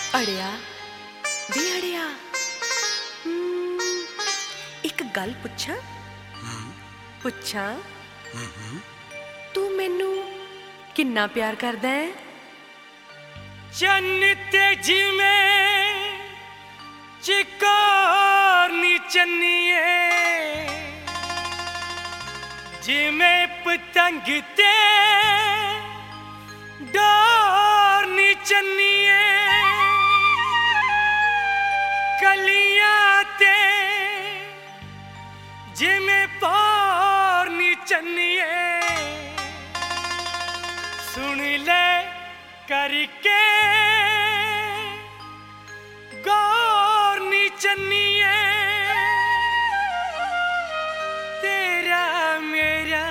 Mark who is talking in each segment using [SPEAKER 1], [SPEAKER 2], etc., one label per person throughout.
[SPEAKER 1] अड़िया वे अड़िया, एक गल पुछां पुछां, तू मैनू किन्ना प्यार करदा है?
[SPEAKER 2] चन्न ते जिवें चिकोर नी चन्निए, जिवें पतंग ते डोर नी चन्निए, कलियां ते जिवें पोर नी चन्निए, सुन ले करके गौर नी चन्निए, तेरा मेरा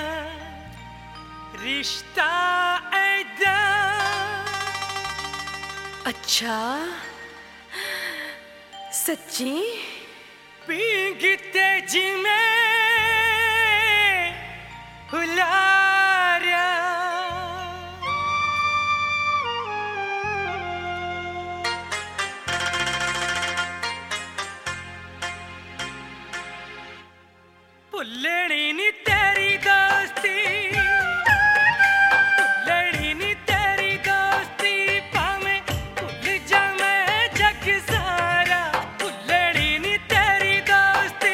[SPEAKER 2] रिश्ता ऐदा।
[SPEAKER 1] अच्छा सच्ची?
[SPEAKER 2] पींघते जिमें हुलारा, भुल्लनी नी तेरी दोस्ती, भुल्लनी नी तेरी दोस्ती, भावें भुल जावें जग सारा। भुल्लनी नी तेरी दोस्ती,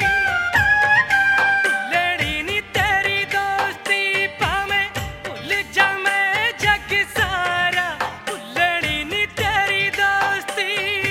[SPEAKER 2] भुल्लनी नी तेरी दोस्ती, भावें भुल जावें जग सारा। भुल्लनी नी तेरी दोस्ती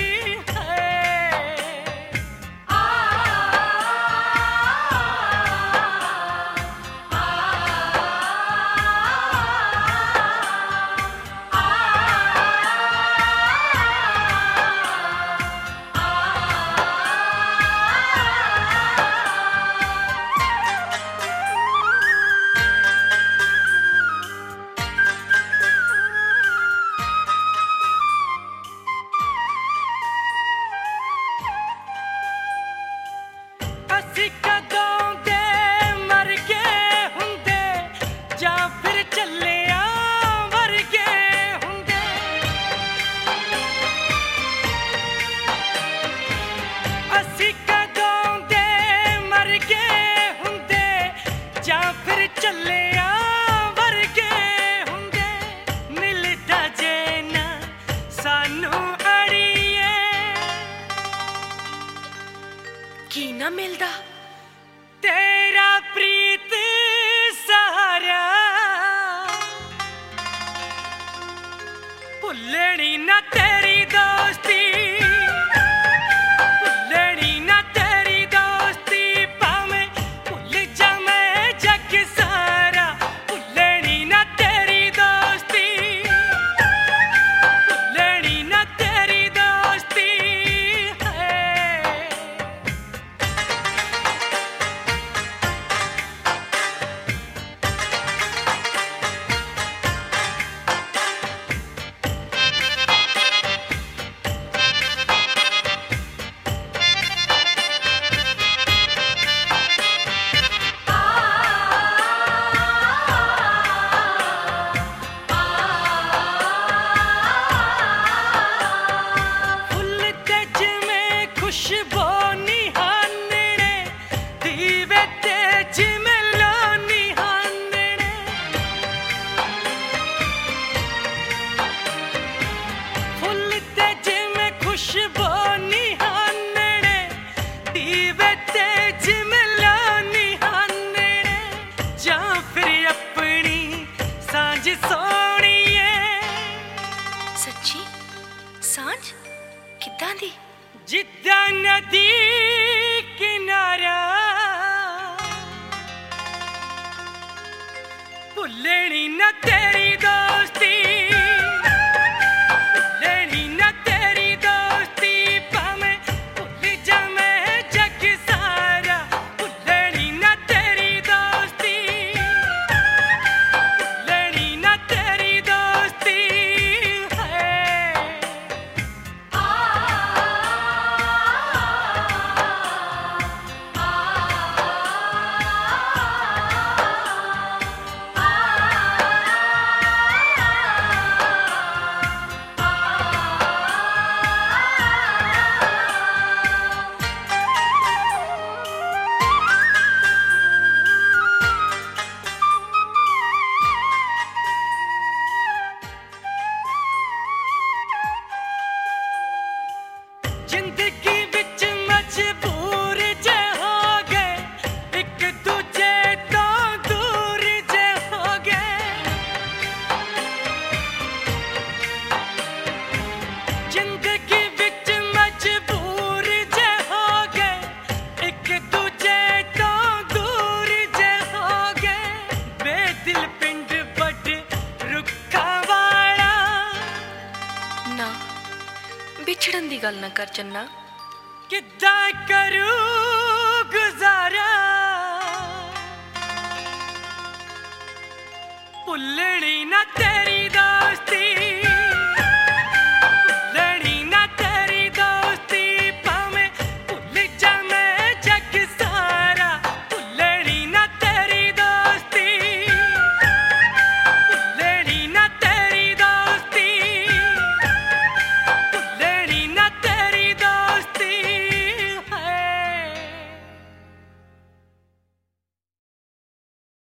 [SPEAKER 2] ਅਸੀਂ ਕਦੋਂ ਦੇ ਮਰ ਗਏ ਹੁੰਦੇ, ਜਾਂ ਫਿਰ ਚੱਲਿਆਂ ਵਰਗੇ ਹੁੰਦੇ। ਅਸੀਂ ਕਦੋਂ ਦੇ ਮਰ ਗਏ ਹੁੰਦੇ, ਜਾਂ ਫਿਰ ਚੱਲਿਆਂ ਵਰਗੇ ਹੁੰਦੇ। ਮਿਲਦਾ ਜੇ ਨਾ ਸਾਨੂੰ ਅੜੀਏ,
[SPEAKER 1] की ना मिलदा?
[SPEAKER 2] तेरा प्रीत सहारा। भुल्लनी ना तेरी दोस्ती, भुल्लनी ना तेरी दोस्ती, भावें भुल जावें जग सारा। भुल्लनी ना तेरी दोस्ती, भुल्लनी ना तेरी दोस्ती फुल ते जिवें खुशबू निहानने, दीवे ते जिवें लो निहानने। फुल ते जिवें खुशबू निहानने, दीवे ते जिवें लो निहानने। जां फिर अपनी सांझ सोहणीए,
[SPEAKER 1] सच्ची सांझ किद्दां दी?
[SPEAKER 2] जिद्दां नदी किनारा। भुल्लनी ना तेरी दोस्ती, भुल्लनी ना तेरी दोस्ती, भावें भुल जावें जग सारा। भुल्लनी ना तेरी दोस्ती, भुल्लनी ना तेरी दोस्ती जिंदगी विच मजबूर जे हो गए, एक दूजे तो दूर जे हो गए। जिंदगी विच मजबूर जे हो गए, एक दूजे तो दूर जे हो गए। बेदिल पिंड बड़ रुखा वाला।
[SPEAKER 1] ना विछड़न दी गल ना कर चन्ना।
[SPEAKER 2] किद्दां करूं गुजारा, भुल्लनी